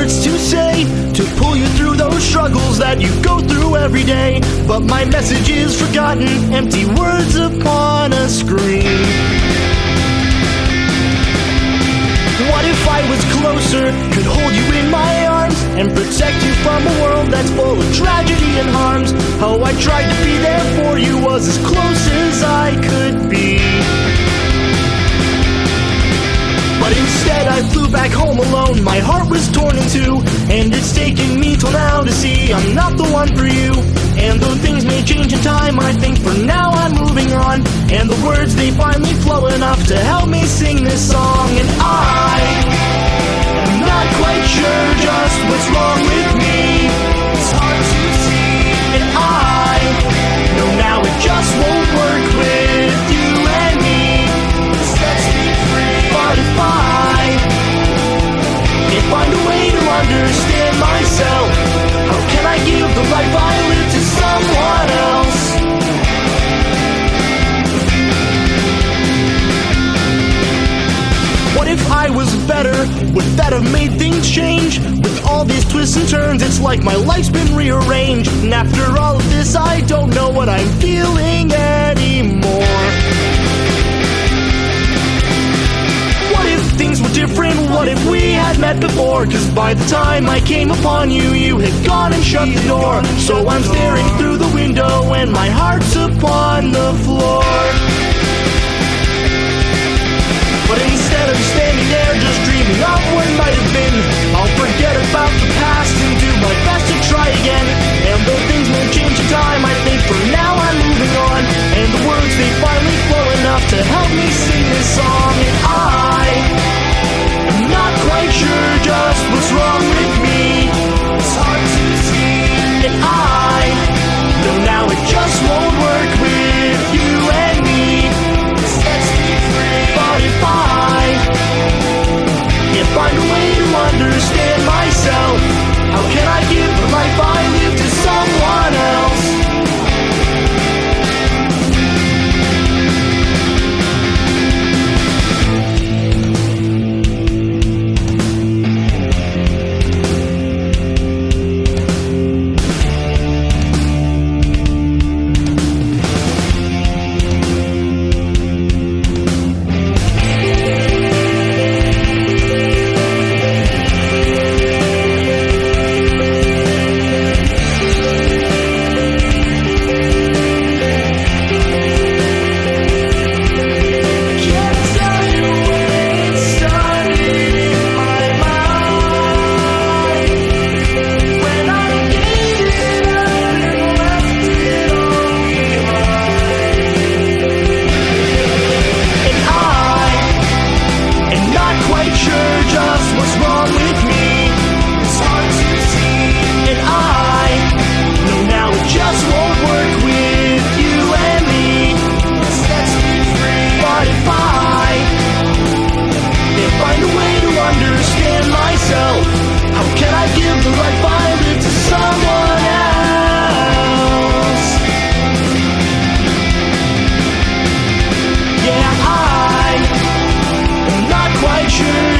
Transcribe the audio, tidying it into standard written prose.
words to say to pull you through those struggles that you go through every day. But my message is forgotten, empty words upon a screen. What if I was closer, could hold you in my arms and protect you from a world that's full of tragedy and harms? How I tried to be there for you was as close as I could be. But instead I flew back home alone, my heart was torn in two, and it's taken me till now to see I'm not the one for you. And though things may change in time, I think for now I'm moving on, and the words they finally flow enough to help me sing this song. And I'm not quite sure just what's wrong with me, it's hard to see. And I know now it just won't work with you and me, this sets me free. But if I can't find a way to understand myself, how can I give the life I live to someone else? What if I was better? Would that have made things change? With all these twists and turns, it's like my life's been rearranged. And after all of this, I don't know what I'm feeling anymore. What if things were different? What if we had met before? Cause by the time I came upon you, you had gone and shut the door. So I'm staring through the window and my heart's upon the floor. But instead of standing there just dreaming of what might have been, I'll forget about the past and do my best to try again. And though things won't change in time, I think for now I'm moving on, and the words they finally flow enough to help me sing this song. And I'm not quite sure just what's wrong with me, it's hard to see. And I know now it just won't work with you and me, this sets me free. But if I can't find a way to understand myself, how can I give the life I live to someone else? Sure.